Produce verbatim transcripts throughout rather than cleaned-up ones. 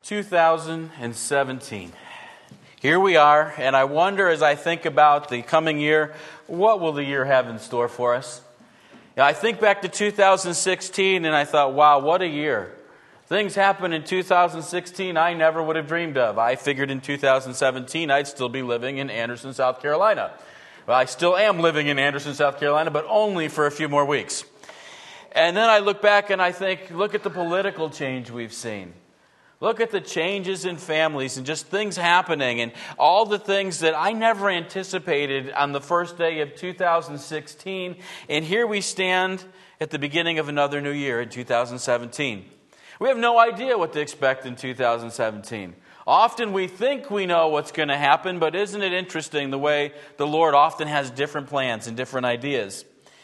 two thousand seventeen. Here we are, and I wonder as I think about the coming year, what will the year have in store for us? Now, I think back to two thousand sixteen and I thought, wow, what a year. Things happened in two thousand sixteen I never would have dreamed of. I figured in two thousand seventeen I'd still be living in Anderson, South Carolina. Well, I still am living in Anderson, South Carolina, but only for a few more weeks. And then I look back and I think, look at the political change we've seen. Look at the changes in families and just things happening and all the things that I never anticipated on the first day of two thousand sixteen. And here we stand at the beginning of another new year in two thousand seventeen. We have no idea what to expect in two thousand seventeen. Often we think we know what's going to happen, but isn't it interesting the way the Lord often has different plans and different ideas?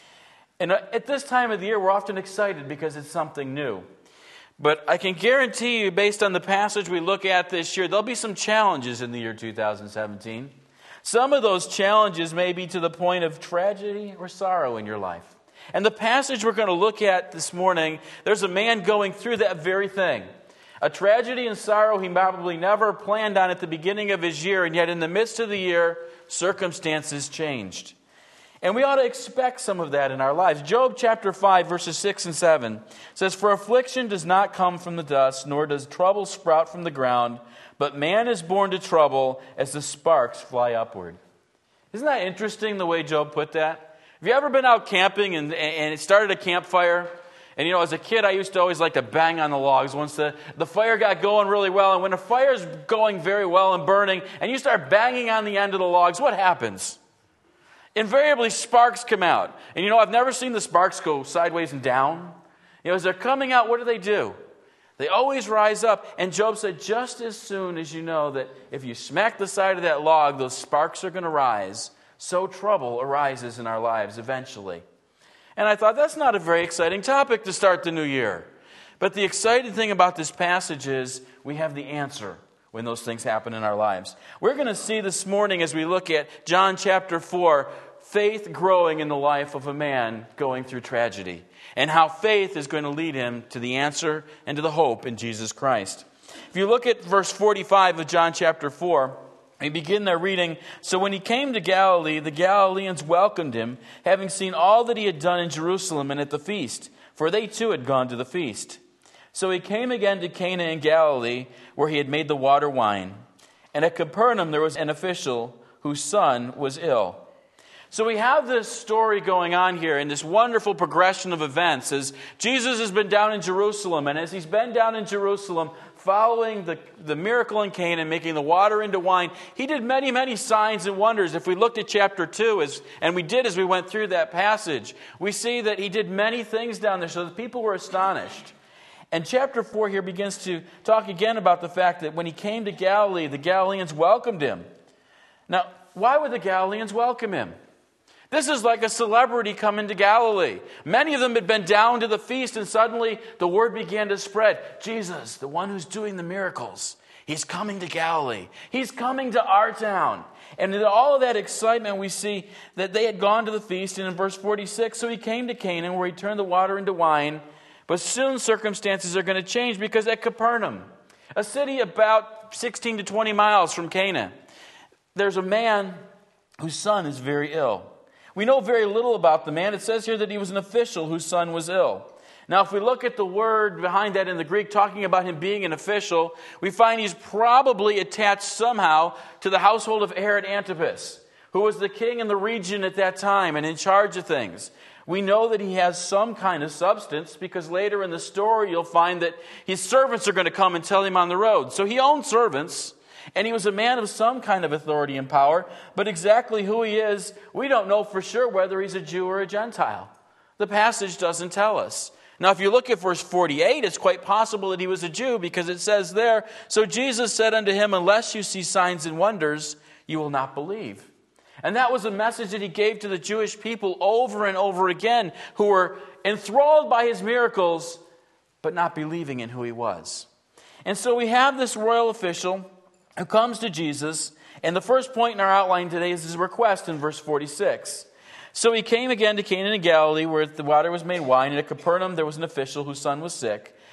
And at this time of the year, we're often excited because it's something new. But I can guarantee you, based on the passage we look at this year, there'll be some challenges in the year two thousand seventeen. Some of those challenges may be to the point of tragedy or sorrow in your life. And the passage we're going to look at this morning, there's a man going through that very thing. A tragedy and sorrow he probably never planned on at the beginning of his year, and yet in the midst of the year, circumstances changed. And we ought to expect some of that in our lives. Job chapter five, verses six and seven says, "For affliction does not come from the dust, nor does trouble sprout from the ground, but man is born to trouble as the sparks fly upward." Isn't that interesting the way Job put that? Have you ever been out camping and, and it started a campfire? And you know, as a kid, I used to always like to bang on the logs once the, the fire got going really well. And when a fire's going very well and burning, and you start banging on the end of the logs, what happens? Invariably, sparks come out. And you know, I've never seen the sparks go sideways and down. You know, as they're coming out, what do they do? They always rise up. And Job said, just as soon as you know that if you smack the side of that log, those sparks are going to rise, so trouble arises in our lives eventually. And I thought, that's not a very exciting topic to start the new year. But the exciting thing about this passage is we have the answer when those things happen in our lives. We're going to see this morning as we look at John chapter four, faith growing in the life of a man going through tragedy, and how faith is going to lead him to the answer and to the hope in Jesus Christ. If you look at verse forty-five of John chapter four, we begin there reading, "So when he came to Galilee, the Galileans welcomed him, having seen all that he had done in Jerusalem and at the feast, for they too had gone to the feast. So he came again to Cana in Galilee, where he had made the water wine. And at Capernaum there was an official whose son was ill." So we have this story going on here in this wonderful progression of events as Jesus has been down in Jerusalem. And as he's been down in Jerusalem, following the, the miracle in Cana, making the water into wine, he did many, many signs and wonders. If we looked at chapter two, as, and we did as we went through that passage, we see that he did many things down there so the people were astonished. And chapter four here begins to talk again about the fact that when he came to Galilee, the Galileans welcomed him. Now, why would the Galileans welcome him? This is like a celebrity coming to Galilee. Many of them had been down to the feast, and suddenly the word began to spread. Jesus, the one who's doing the miracles, he's coming to Galilee. He's coming to our town. And in all of that excitement, we see that they had gone to the feast. And in verse forty-six, "So he came to Canaan, where he turned the water into wine. But soon circumstances are going to change, because at Capernaum, a city about sixteen to twenty miles from Cana, there's a man whose son is very ill. We know very little about the man. It says here that he was an official whose son was ill. Now, if we look at the word behind that in the Greek, talking about him being an official, we find he's probably attached somehow to the household of Herod Antipas, who was the king in the region at that time and in charge of things. We know that he has some kind of substance because later in the story you'll find that his servants are going to come and tell him on the road. So he owned servants, and he was a man of some kind of authority and power, but exactly who he is, we don't know for sure whether he's a Jew or a Gentile. The passage doesn't tell us. Now, if you look at verse forty-eight, it's quite possible that he was a Jew, because it says there, "So Jesus said unto him, Unless you see signs and wonders, you will not believe." And that was a message that he gave to the Jewish people over and over again, who were enthralled by his miracles, but not believing in who he was. And so we have this royal official who comes to Jesus, and the first point in our outline today is his request in verse forty-six. "So he came again to Cana in Galilee, where the water was made wine, and at Capernaum there was an official whose son was sick.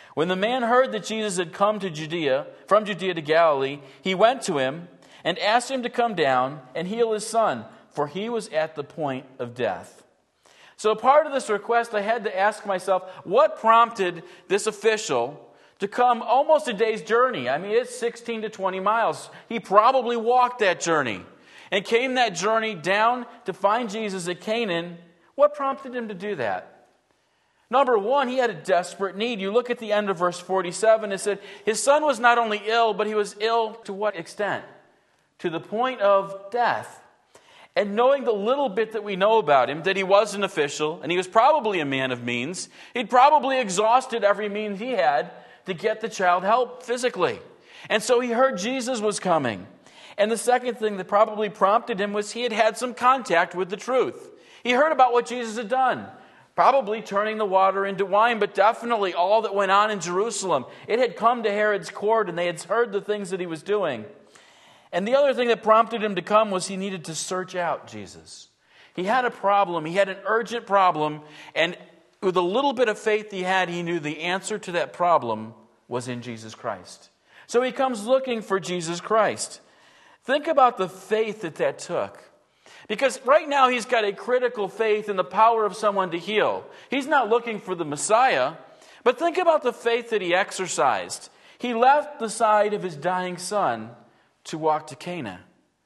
When the man heard that Jesus had come to Judea, from Judea to Galilee, he went to him and asked him to come down and heal his son, for he was at the point of death. So part of this request, I had to ask myself, what prompted this official to come almost a day's journey? I mean, it's sixteen to twenty miles. He probably walked that journey and came that journey down to find Jesus at Canaan. What prompted him to do that? Number one, he had a desperate need. You look at the end of verse forty-seven, it said, his son was not only ill, but he was ill to what extent? To the point of death. And knowing the little bit that we know about him, that he was an official, and he was probably a man of means, he'd probably exhausted every means he had to get the child help physically. And so he heard Jesus was coming. And the second thing that probably prompted him was he had had some contact with the truth. He heard about what Jesus had done. Probably turning the water into wine, but definitely all that went on in Jerusalem. It had come to Herod's court, and they had heard the things that he was doing. And the other thing that prompted him to come was he needed to search out Jesus. He had a problem. He had an urgent problem, and with a little bit of faith he had, he knew the answer to that problem was in Jesus Christ. So he comes looking for Jesus Christ. Think about the faith that that took. Because right now he's got a critical faith in the power of someone to heal. He's not looking for the Messiah, but think about the faith that he exercised. He left the side of his dying son to walk to Cana,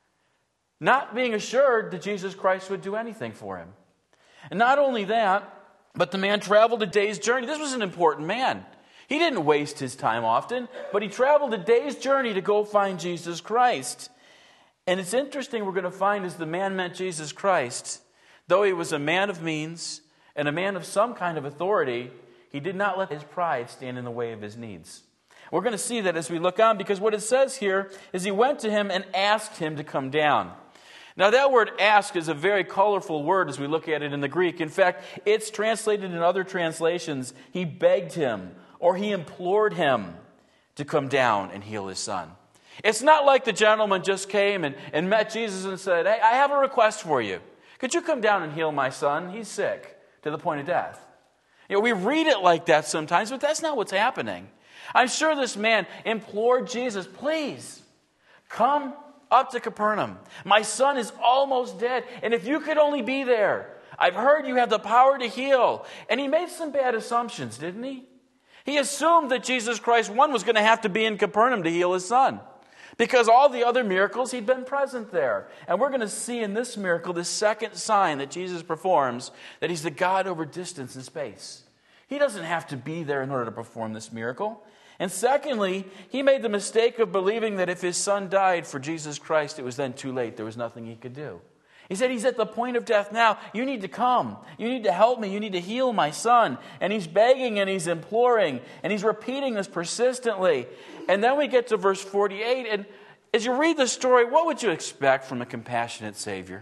not being assured that Jesus Christ would do anything for him. And not only that, but the man traveled a day's journey. This was an important man. He didn't waste his time often, but he traveled a day's journey to go find Jesus Christ. And it's interesting, we're going to find as the man met Jesus Christ, though he was a man of means and a man of some kind of authority, he did not let his pride stand in the way of his needs. We're going to see that as we look on, because what it says here is he went to him and asked him to come down. Now that word ask is a very colorful word as we look at it in the Greek. In fact, it's translated in other translations, he begged him or he implored him to come down and heal his son. It's not like the gentleman just came and, and met Jesus and said, hey, I have a request for you. Could you come down and heal my son? He's sick to the point of death. You know, we read it like that sometimes, but that's not what's happening. I'm sure this man implored Jesus, please, come up to Capernaum. My son is almost dead, and if you could only be there. I've heard you have the power to heal. And he made some bad assumptions, didn't he? He assumed that Jesus Christ, one, was going to have to be in Capernaum to heal his son, because all the other miracles, he'd been present there. And we're going to see in this miracle, the second sign that Jesus performs, that he's the God over distance and space. He doesn't have to be there in order to perform this miracle. And secondly, he made the mistake of believing that if his son died for Jesus Christ, it was then too late. There was nothing he could do. He said, he's at the point of death now. You need to come. You need to help me. You need to heal my son. And he's begging and he's imploring. And he's repeating this persistently. And then we get to verse forty-eight. And as you read the story, what would you expect from a compassionate Savior?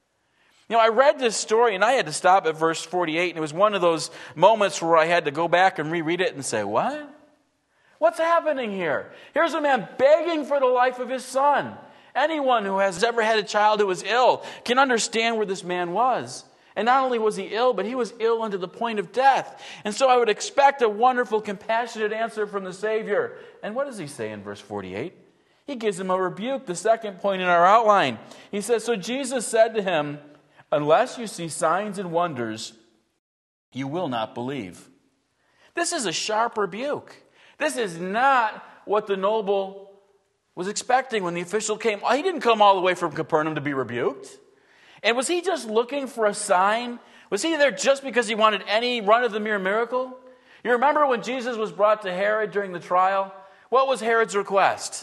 You know, I read this story and I had to stop at verse forty-eight. And it was one of those moments where I had to go back and reread it and say, what? What's happening here? Here's a man begging for the life of his son. Anyone who has ever had a child who was ill can understand where this man was. And not only was he ill, but he was ill unto the point of death. And so I would expect a wonderful, compassionate answer from the Savior. And what does he say in verse forty-eight? He gives him a rebuke, the second point in our outline. He says, so Jesus said to him, unless you see signs and wonders, you will not believe. This is a sharp rebuke. This is not what the noble was expecting when the official came. He didn't come all the way from Capernaum to be rebuked. And was he just looking for a sign? Was he there just because he wanted any run-of-the-mill miracle? You remember when Jesus was brought to Herod during the trial? What was Herod's request?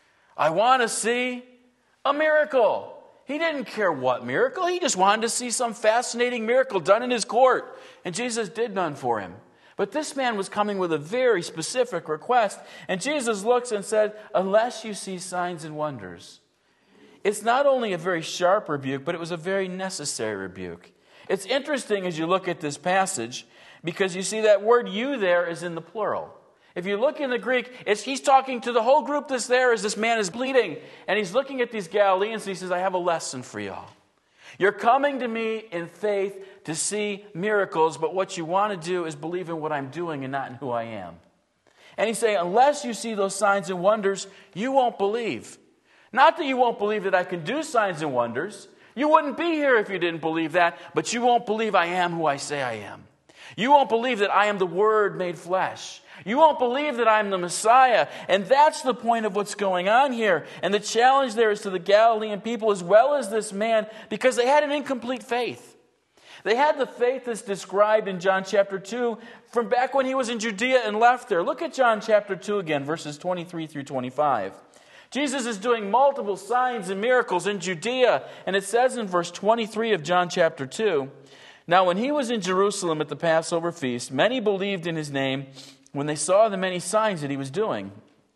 I want to see a miracle. He didn't care what miracle. He just wanted to see some fascinating miracle done in his court. And Jesus did none for him. But this man was coming with a very specific request. And Jesus looks and said, unless you see signs and wonders. It's not only a very sharp rebuke, but it was a very necessary rebuke. It's interesting as you look at this passage, because you see that word you there is in the plural. If you look in the Greek, it's, he's talking to the whole group that's there as this man is bleeding. And he's looking at these Galileans and he says, I have a lesson for y'all. You're coming to me in faith to see miracles, but what you want to do is believe in what I'm doing and not in who I am. And he's saying, unless you see those signs and wonders, you won't believe. Not that you won't believe that I can do signs and wonders. You wouldn't be here if you didn't believe that, but you won't believe I am who I say I am. You won't believe that I am the Word made flesh. You won't believe that I'm the Messiah. And that's the point of what's going on here. And the challenge there is to the Galilean people as well as this man, because they had an incomplete faith. They had the faith that's described in John chapter two from back when he was in Judea and left there. Look at John chapter two again, verses twenty-three through twenty-five. Jesus is doing multiple signs and miracles in Judea. And it says in verse twenty-three of John chapter two, now when he was in Jerusalem at the Passover feast, many believed in his name when they saw the many signs that he was doing.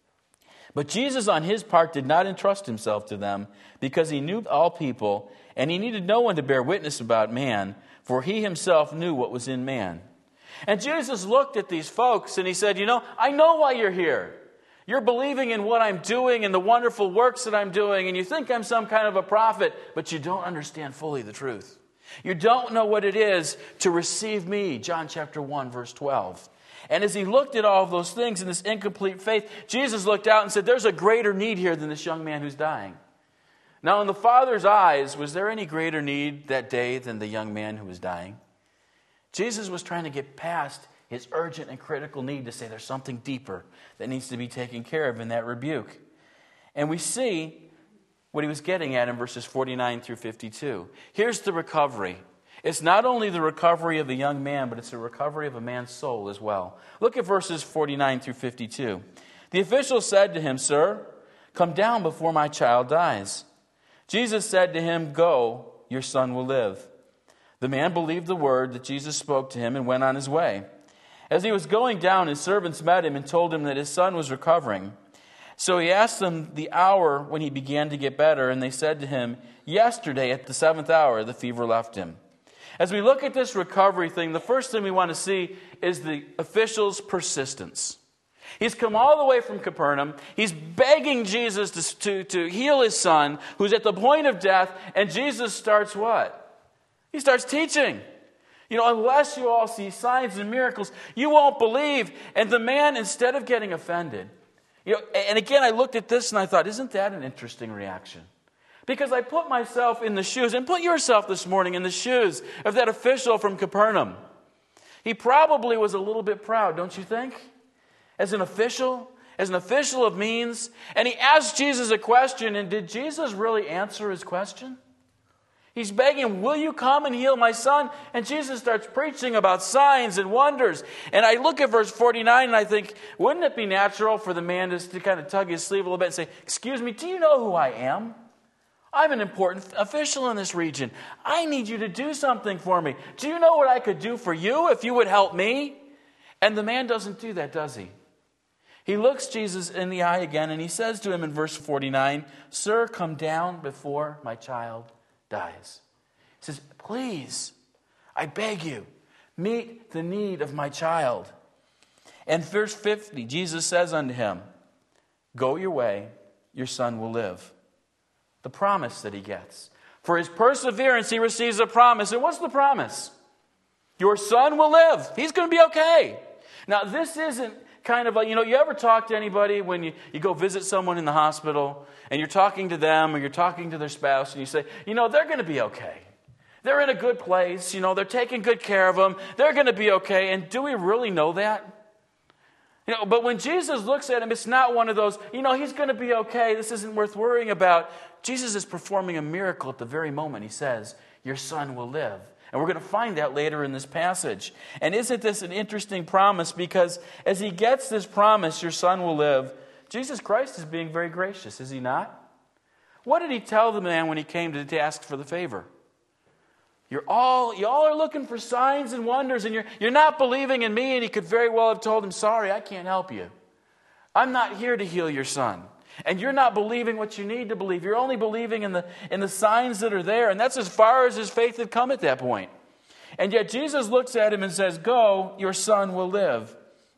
But Jesus on his part did not entrust himself to them, because he knew all people, and he needed no one to bear witness about man, for he himself knew what was in man. And Jesus looked at these folks and he said, you know, I know why you're here. You're believing in what I'm doing and the wonderful works that I'm doing, and you think I'm some kind of a prophet, but you don't understand fully the truth. You don't know what it is to receive me, John chapter one, verse twelve. And as he looked at all of those things in this incomplete faith, Jesus looked out and said, there's a greater need here than this young man who's dying. Now, in the Father's eyes, was there any greater need that day than the young man who was dying? Jesus was trying to get past his urgent and critical need to say there's something deeper that needs to be taken care of in that rebuke. And we see what he was getting at in verses forty-nine through fifty-two. Here's the recovery. It's not only the recovery of the young man, but it's the recovery of a man's soul as well. Look at verses forty-nine through fifty-two. The official said to him, sir, come down before my child dies. Jesus said to him, go, your son will live. The man believed the word that Jesus spoke to him and went on his way. As he was going down, his servants met him and told him that his son was recovering. So he asked them the hour when he began to get better, and they said to him, yesterday at the seventh hour, the fever left him. As we look at this recovery thing, the first thing we want to see is the official's persistence. He's come all the way from Capernaum. He's begging Jesus to, to, to heal his son, who's at the point of death, and Jesus starts what? He starts teaching. You know, unless you all see signs and miracles, you won't believe. And the man, instead of getting offended, you know, and again, I looked at this and I thought, isn't that an interesting reaction? Because I put myself in the shoes, and put yourself this morning in the shoes of that official from Capernaum. He probably was a little bit proud, don't you think? As an official, as an official of means. And he asked Jesus a question, and did Jesus really answer his question? He's begging, will you come and heal my son? And Jesus starts preaching about signs and wonders. And I look at verse forty-nine and I think, wouldn't it be natural for the man just to kind of tug his sleeve a little bit and say, excuse me, do you know who I am? I'm an important official in this region. I need you to do something for me. Do you know what I could do for you if you would help me? And the man doesn't do that, does he? He looks Jesus in the eye again and he says to him in verse forty-nine, sir, come down before my child dies. He says, please, I beg you, meet the need of my child. And verse fifty, Jesus says unto him, go your way, your son will live. The promise that he gets. For his perseverance, he receives a promise. And what's the promise? Your son will live. He's going to be okay. Now, this isn't kind of like, you know, you ever talk to anybody when you, you go visit someone in the hospital and you're talking to them or you're talking to their spouse and you say, you know, they're going to be okay. They're in a good place. You know, they're taking good care of them. They're going to be okay. And do we really know that? You know, but when Jesus looks at him, it's not one of those, you know, he's going to be okay. This isn't worth worrying about. Jesus is performing a miracle at the very moment he says, your son will live. And we're going to find that later in this passage. And isn't this an interesting promise? Because as he gets this promise, your son will live, Jesus Christ is being very gracious, is he not? What did he tell the man when he came to, to ask for the favor? You're all, you all are looking for signs and wonders, and you're, you're not believing in me. And he could very well have told him, sorry, I can't help you. I'm not here to heal your son. And you're not believing what you need to believe. You're only believing in the, in the signs that are there. And that's as far as his faith had come at that point. And yet Jesus looks at him and says, go, your son will live.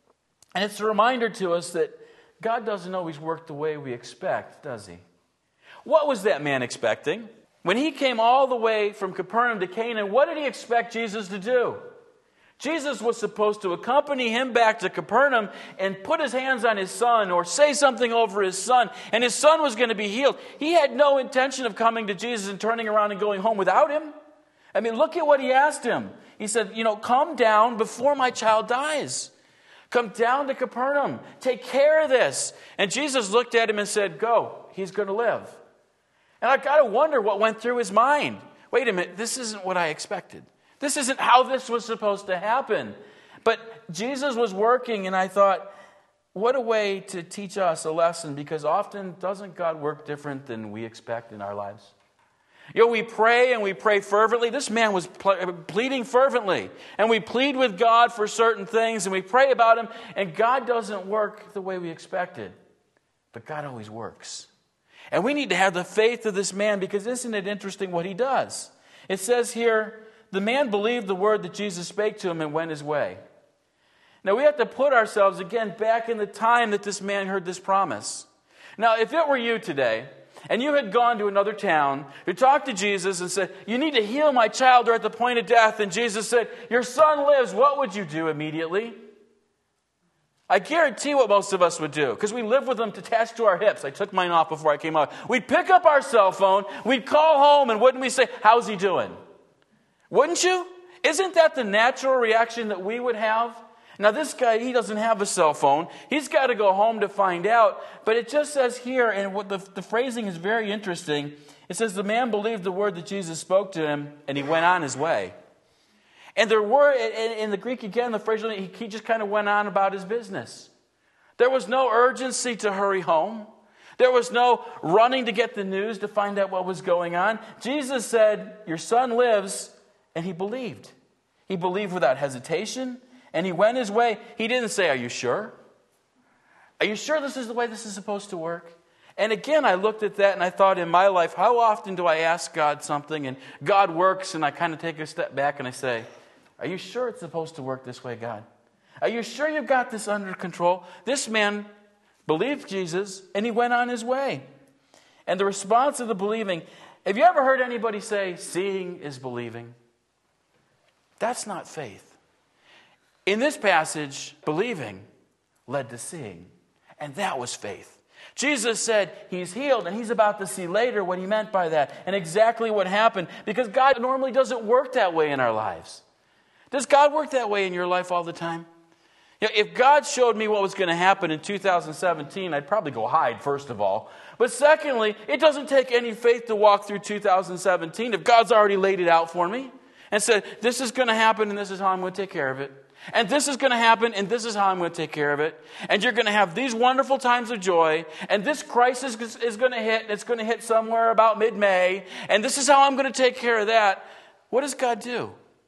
And it's a reminder to us that God doesn't always work the way we expect, does he? What was that man expecting? When he came all the way from Capernaum to Canaan, what did he expect Jesus to do? Jesus was supposed to accompany him back to Capernaum and put his hands on his son or say something over his son, and his son was going to be healed. He had no intention of coming to Jesus and turning around and going home without him. I mean, look at what he asked him. He said, you know, come down before my child dies. Come down to Capernaum. Take care of this. And Jesus looked at him and said, go. He's going to live. And I got to wonder what went through his mind. Wait a minute, this isn't what I expected. This isn't how this was supposed to happen. But Jesus was working, and I thought, what a way to teach us a lesson, because often doesn't God work different than we expect in our lives? You know, we pray and we pray fervently. This man was ple- pleading fervently. And we plead with God for certain things, and we pray about him, and God doesn't work the way we expected. But God always works. And we need to have the faith of this man, because isn't it interesting what he does? It says here, the man believed the word that Jesus spake to him and went his way. Now we have to put ourselves again back in the time that this man heard this promise. Now if it were you today, and you had gone to another town, you talked to Jesus and said, you need to heal my child, they're at the point of death, and Jesus said, your son lives, what would you do immediately? I guarantee what most of us would do, because we live with them attached to our hips. I took mine off before I came out. We'd pick up our cell phone, we'd call home, and wouldn't we say, how's he doing? Wouldn't you? Isn't that the natural reaction that we would have? Now this guy, he doesn't have a cell phone. He's got to go home to find out. But it just says here, and what the, the phrasing is very interesting. It says the man believed the word that Jesus spoke to him, and he went on his way. And there were, in, in the Greek again, the phrase, he, he just kind of went on about his business. There was no urgency to hurry home. There was no running to get the news to find out what was going on. Jesus said, your son lives. And he believed. He believed without hesitation. And he went his way. He didn't say, are you sure? Are you sure this is the way this is supposed to work? And again, I looked at that and I thought in my life, how often do I ask God something and God works, and I kind of take a step back and I say, are you sure it's supposed to work this way, God? Are you sure you've got this under control? This man believed Jesus and he went on his way. And the response of the believing, have you ever heard anybody say, seeing is believing? That's not faith. In this passage, believing led to seeing. And that was faith. Jesus said he's healed, and he's about to see later what he meant by that and exactly what happened, because God normally doesn't work that way in our lives. Does God work that way in your life all the time? You know, if God showed me what was going to happen in two thousand seventeen, I'd probably go hide, first of all. But secondly, it doesn't take any faith to walk through two thousand seventeen if God's already laid it out for me and said, this is going to happen and this is how I'm going to take care of it. And this is going to happen and this is how I'm going to take care of it. And you're going to have these wonderful times of joy. And this crisis is going to hit. And it's going to hit somewhere about mid-May. And this is how I'm going to take care of that. What does God do?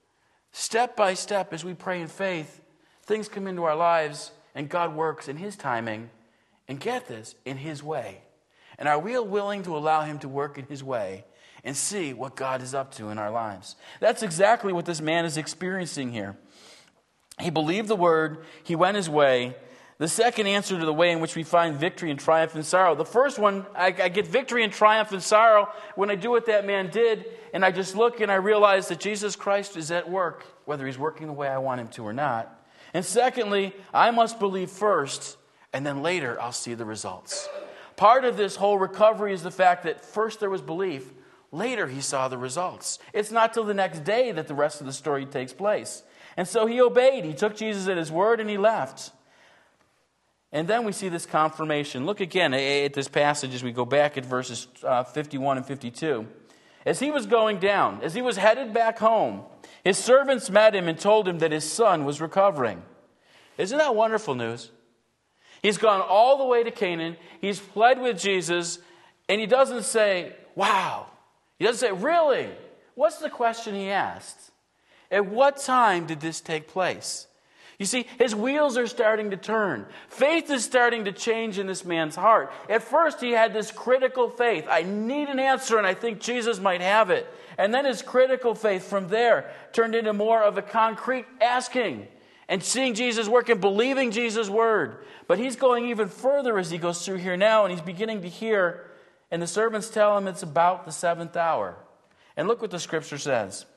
Step by step, as we pray in faith, things come into our lives and God works in His timing. And get this, in His way. And are we willing to allow Him to work in His way and see what God is up to in our lives? That's exactly what this man is experiencing here. He believed the word. He went his way. The second answer to the way in which we find victory and triumph and sorrow. The first one, I, I get victory and triumph and sorrow when I do what that man did, and I just look and I realize that Jesus Christ is at work, whether He's working the way I want Him to or not. And secondly, I must believe first, and then later I'll see the results. Part of this whole recovery is the fact that first there was belief, later he saw the results. It's not till the next day that the rest of the story takes place. And so he obeyed. He took Jesus at His word and he left. And then we see this confirmation. Look again at this passage as we go back at verses uh, fifty-one and fifty-two. As he was going down, as he was headed back home, his servants met him and told him that his son was recovering. Isn't that wonderful news? He's gone all the way to Canaan. He's pled with Jesus. And he doesn't say, wow. He doesn't say, really? What's the question he asked? At what time did this take place? You see, his wheels are starting to turn. Faith is starting to change in this man's heart. At first, he had this critical faith. I need an answer, and I think Jesus might have it. And then his critical faith from there turned into more of a concrete asking and seeing Jesus work and believing Jesus' word. But he's going even further as he goes through here now, and he's beginning to hear, and the servants tell him it's about the seventh hour. And look what the scripture says.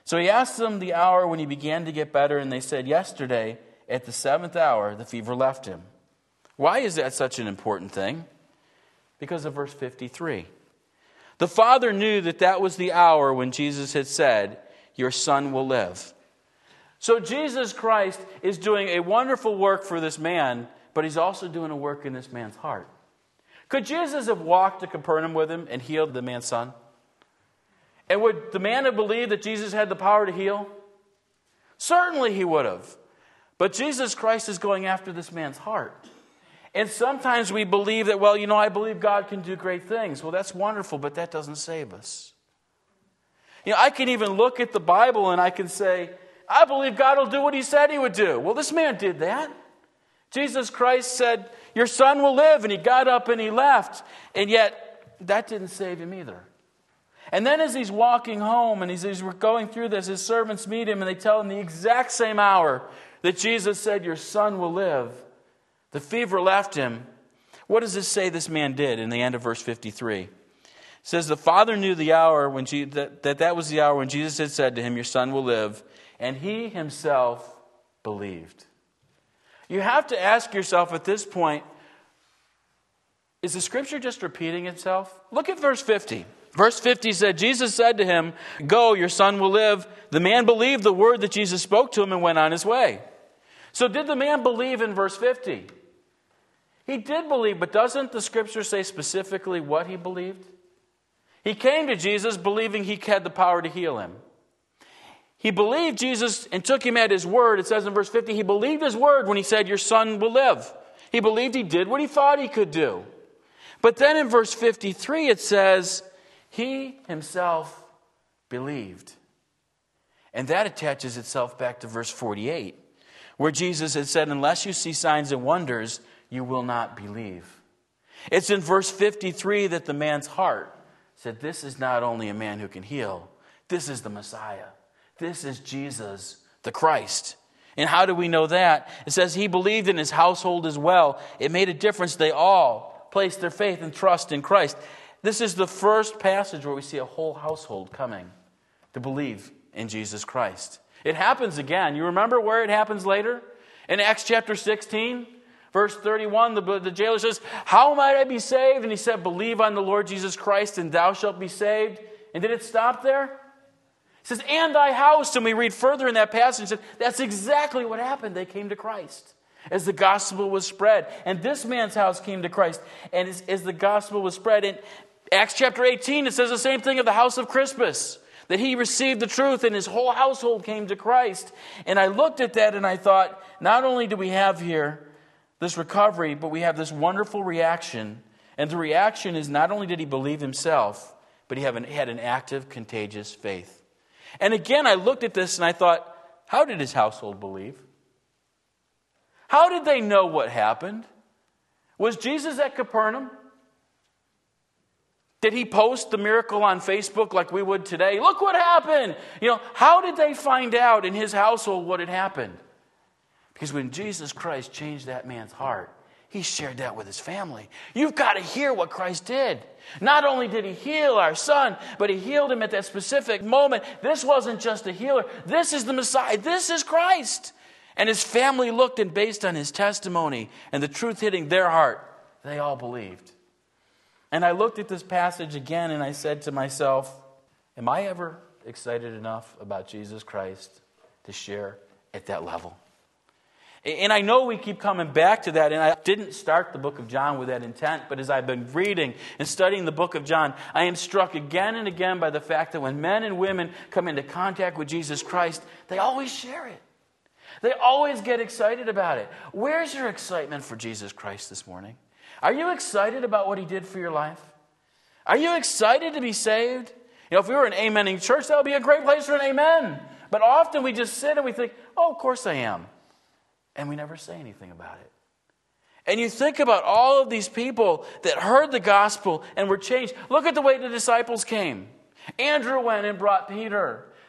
So he asked them the hour when he began to get better, and they said, yesterday, at the seventh hour, the fever left him. Why is that such an important thing? Because of verse fifty-three. The father knew that that was the hour when Jesus had said, your son will live. So Jesus Christ is doing a wonderful work for this man, but he's also doing a work in this man's heart. Could Jesus have walked to Capernaum with him and healed the man's son? And would the man have believed that Jesus had the power to heal? Certainly he would have. But Jesus Christ is going after this man's heart. And sometimes we believe that, well, you know, I believe God can do great things. Well, that's wonderful, but that doesn't save us. You know, I can even look at the Bible and I can say, I believe God will do what he said he would do. Well, this man did that. Jesus Christ said, your son will live, and he got up and he left. And yet, that didn't save him either. And then as he's walking home and he's, he's going through this, his servants meet him and they tell him the exact same hour that Jesus said, your son will live. The fever left him. What does this say this man did in the end of verse fifty-three? It says, the father knew the hour when Je- that, that that was the hour when Jesus had said to him, your son will live. And he himself believed. You have to ask yourself at this point, is the scripture just repeating itself? Look at verse fifty. Verse fifty said, Jesus said to him, go, your son will live. The man believed the word that Jesus spoke to him and went on his way. So did the man believe in verse fifty? He did believe, but doesn't the scripture say specifically what he believed? He came to Jesus believing he had the power to heal him. He believed Jesus and took him at his word. It says in verse fifty, he believed his word when he said, your son will live. He believed he did what he thought he could do. But then in verse fifty-three it says, he himself believed. And that attaches itself back to verse forty-eight, where Jesus had said, unless you see signs and wonders, you will not believe. It's in verse fifty-three that the man's heart said, this is not only a man who can heal, this is the Messiah. This is Jesus, the Christ. And how do we know that? It says he believed in his household as well. It made a difference. They all placed their faith and trust in Christ. This is the first passage where we see a whole household coming to believe in Jesus Christ. It happens again. You remember where it happens later? In Acts chapter sixteen, verse thirty-one, the, the jailer says, how might I be saved? And he said, believe on the Lord Jesus Christ and thou shalt be saved. And did it stop there? It says, and thy house. And we read further in that passage, and that's exactly what happened. They came to Christ as the gospel was spread. And this man's house came to Christ. And as, as the gospel was spread, in Acts chapter eighteen, it says the same thing of the house of Crispus, that he received the truth and his whole household came to Christ. And I looked at that and I thought, not only do we have here this recovery, but we have this wonderful reaction. And the reaction is not only did he believe himself, but he had an, had an active, contagious faith. And again, I looked at this and I thought, how did his household believe? How did they know what happened? Was Jesus at Capernaum? Did he post the miracle on Facebook like we would today? Look what happened! You know, how did they find out in his household what had happened? Because when Jesus Christ changed that man's heart, he shared that with his family. You've got to hear what Christ did. Not only did he heal our son, but he healed him at that specific moment. This wasn't just a healer. This is the Messiah. This is Christ. And his family looked, and based on his testimony and the truth hitting their heart, they all believed. And I looked at this passage again and I said to myself, am I ever excited enough about Jesus Christ to share at that level? And I know we keep coming back to that, and I didn't start the book of John with that intent, but as I've been reading and studying the book of John, I am struck again and again by the fact that when men and women come into contact with Jesus Christ, they always share it. They always get excited about it. Where's your excitement for Jesus Christ this morning? Are you excited about what he did for your life? Are you excited to be saved? You know, if we were an amening church, that would be a great place for an amen. But often we just sit and we think, oh, of course I am. And we never say anything about it. And you think about all of these people that heard the gospel and were changed. Look at the way the disciples came. Andrew went and brought Peter.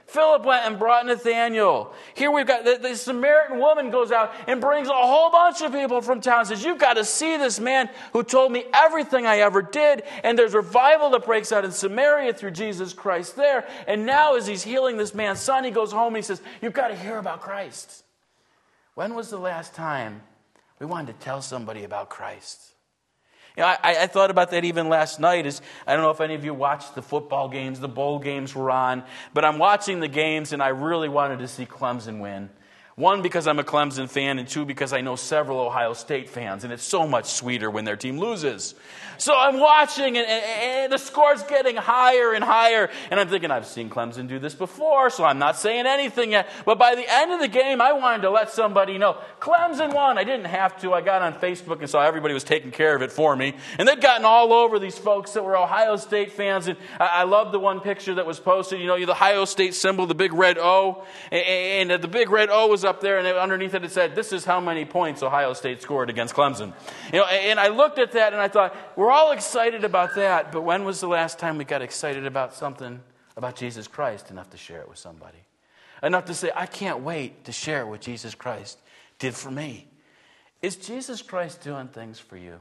Philip went and brought Nathanael. Here we've got the, the Samaritan woman goes out and brings a whole bunch of people from town and says, you've got to see this man who told me everything I ever did. And there's revival that breaks out in Samaria through Jesus Christ there. And now as he's healing this man's son, he goes home and he says, you've got to hear about Christ. When was the last time we wanted to tell somebody about Christ? You know, I, I thought about that even last night. Is I don't know if any of you watched the football games. The bowl games were on. But I'm watching the games, and I really wanted to see Clemson win. One, because I'm a Clemson fan, and two, because I know several Ohio State fans, and it's so much sweeter when their team loses. So I'm watching, and, and, and the score's getting higher and higher, and I'm thinking, I've seen Clemson do this before, so I'm not saying anything yet. But by the end of the game, I wanted to let somebody know, Clemson won. I didn't have to. I got on Facebook and saw everybody was taking care of it for me. And they'd gotten all over these folks that were Ohio State fans, and I, I love the one picture that was posted, you know, the Ohio State symbol, the big red O, and, and the big red O was up there, and underneath it it said, this is how many points Ohio State scored against Clemson. You know, and I looked at that and I thought, we're all excited about that, but when was the last time we got excited about something about Jesus Christ enough to share it with somebody? Enough to say, I can't wait to share what Jesus Christ did for me. Is Jesus Christ doing things for you?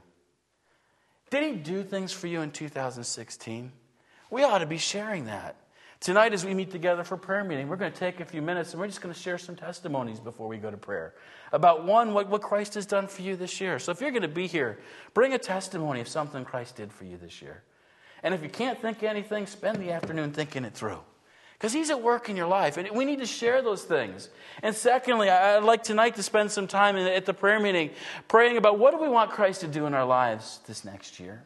Did he do things for you in two thousand sixteen? We ought to be sharing that. Tonight as we meet together for prayer meeting, we're going to take a few minutes and we're just going to share some testimonies before we go to prayer. About one, what, what Christ has done for you this year. So if you're going to be here, bring a testimony of something Christ did for you this year. And if you can't think of anything, spend the afternoon thinking it through. Because he's at work in your life. And we need to share those things. And secondly, I'd like tonight to spend some time at the prayer meeting praying about what do we want Christ to do in our lives this next year.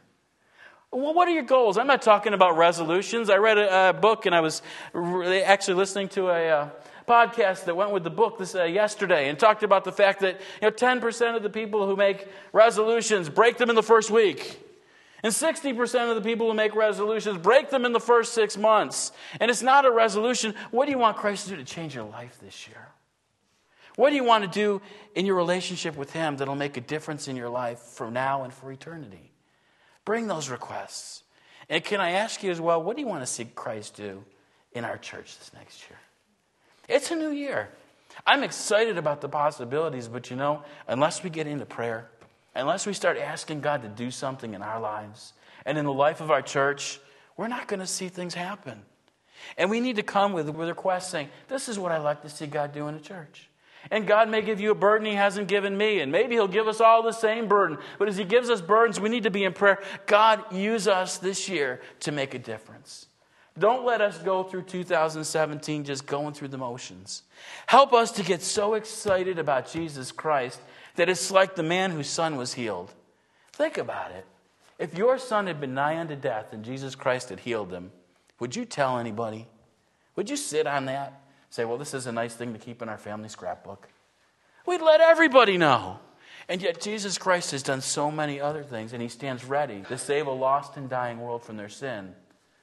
Well, what are your goals? I'm not talking about resolutions. I read a, a book and I was actually listening to a uh, podcast that went with the book this uh, yesterday and talked about the fact that you know ten percent of the people who make resolutions break them in the first week. And sixty percent of the people who make resolutions break them in the first six months. And it's not a resolution. What do you want Christ to do to change your life this year? What do you want to do in your relationship with him that'll make a difference in your life for now and for eternity? Bring those requests. And can I ask you as well, what do you want to see Christ do in our church this next year? It's a new year. I'm excited about the possibilities, but you know, unless we get into prayer, unless we start asking God to do something in our lives and in the life of our church, we're not going to see things happen. And we need to come with, with requests saying, this is what I'd like to see God do in the church. And God may give you a burden he hasn't given me. And maybe he'll give us all the same burden. But as he gives us burdens, we need to be in prayer. God, use us this year to make a difference. Don't let us go through two thousand seventeen just going through the motions. Help us to get so excited about Jesus Christ that it's like the man whose son was healed. Think about it. If your son had been nigh unto death and Jesus Christ had healed him, would you tell anybody? Would you sit on that? Say, well, this is a nice thing to keep in our family scrapbook. We'd let everybody know. And yet Jesus Christ has done so many other things, and he stands ready to save a lost and dying world from their sin.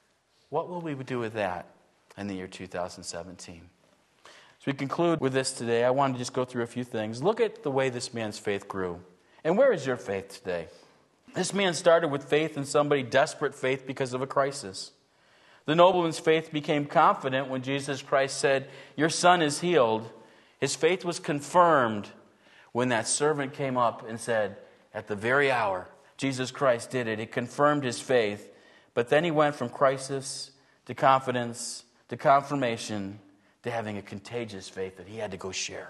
What will we do with that in the year two thousand seventeen? As we conclude with this today, I want to just go through a few things. Look at the way this man's faith grew. And where is your faith today? This man started with faith in somebody, desperate faith because of a crisis. The nobleman's faith became confident when Jesus Christ said, your son is healed. His faith was confirmed when that servant came up and said, at the very hour, Jesus Christ did it. It confirmed his faith. But then he went from crisis to confidence to confirmation to having a contagious faith that he had to go share.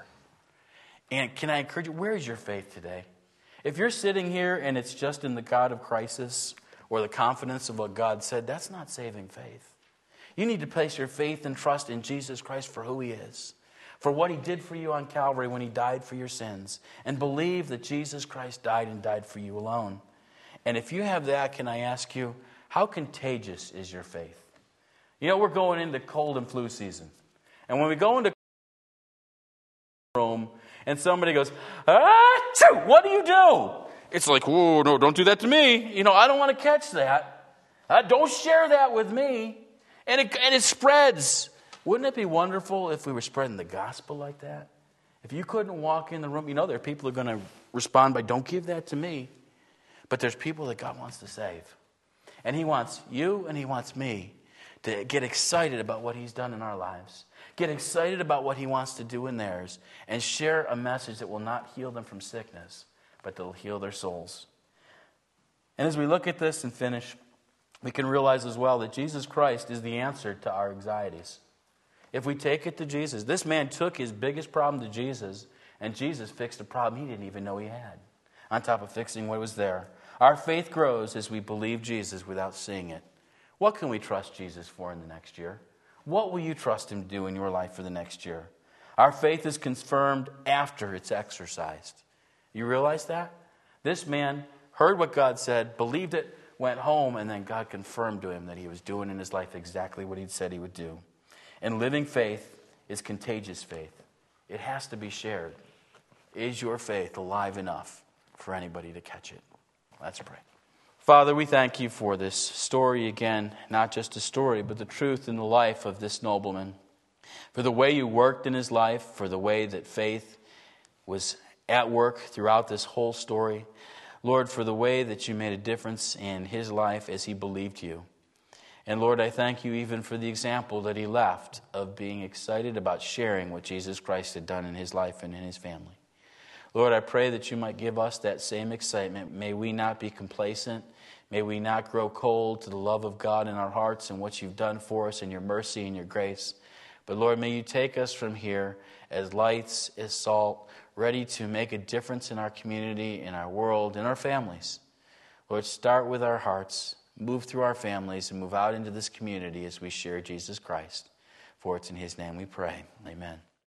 And can I encourage you, where is your faith today? If you're sitting here and it's just in the God of crisis or the confidence of what God said, that's not saving faith. You need to place your faith and trust in Jesus Christ for who he is, for what he did for you on Calvary when he died for your sins, and believe that Jesus Christ died and died for you alone. And if you have that, can I ask you, how contagious is your faith? You know, we're going into cold and flu season. And when we go into room and somebody goes, ah, choo, what do you do? It's like, whoa, no, don't do that to me. You know, I don't want to catch that. Uh, don't share that with me. And it, and it spreads. Wouldn't it be wonderful if we were spreading the gospel like that? If you couldn't walk in the room, you know there are people who are going to respond by, don't give that to me. But there's people that God wants to save. And he wants you and he wants me to get excited about what he's done in our lives. Get excited about what he wants to do in theirs, and share a message that will not heal them from sickness, but that will heal their souls. And as we look at this and finish, we can realize as well that Jesus Christ is the answer to our anxieties. If we take it to Jesus, this man took his biggest problem to Jesus, and Jesus fixed a problem he didn't even know he had, on top of fixing what was there. Our faith grows as we believe Jesus without seeing it. What can we trust Jesus for in the next year? What will you trust him to do in your life for the next year? Our faith is confirmed after it's exercised. You realize that? This man heard what God said, believed it, went home, and then God confirmed to him that he was doing in his life exactly what he'd said he would do. And living faith is contagious faith. It has to be shared. Is your faith alive enough for anybody to catch it? Let's pray. Father, we thank you for this story again, not just a story, but the truth in the life of this nobleman. For the way you worked in his life, for the way that faith was at work throughout this whole story. Lord, for the way that you made a difference in his life as he believed you. And Lord, I thank you even for the example that he left of being excited about sharing what Jesus Christ had done in his life and in his family. Lord, I pray that you might give us that same excitement. May we not be complacent. May we not grow cold to the love of God in our hearts and what you've done for us and your mercy and your grace. But Lord, may you take us from here as lights, as salt, ready to make a difference in our community, in our world, in our families. Lord, start with our hearts, move through our families, and move out into this community as we share Jesus Christ. For it's in his name we pray. Amen.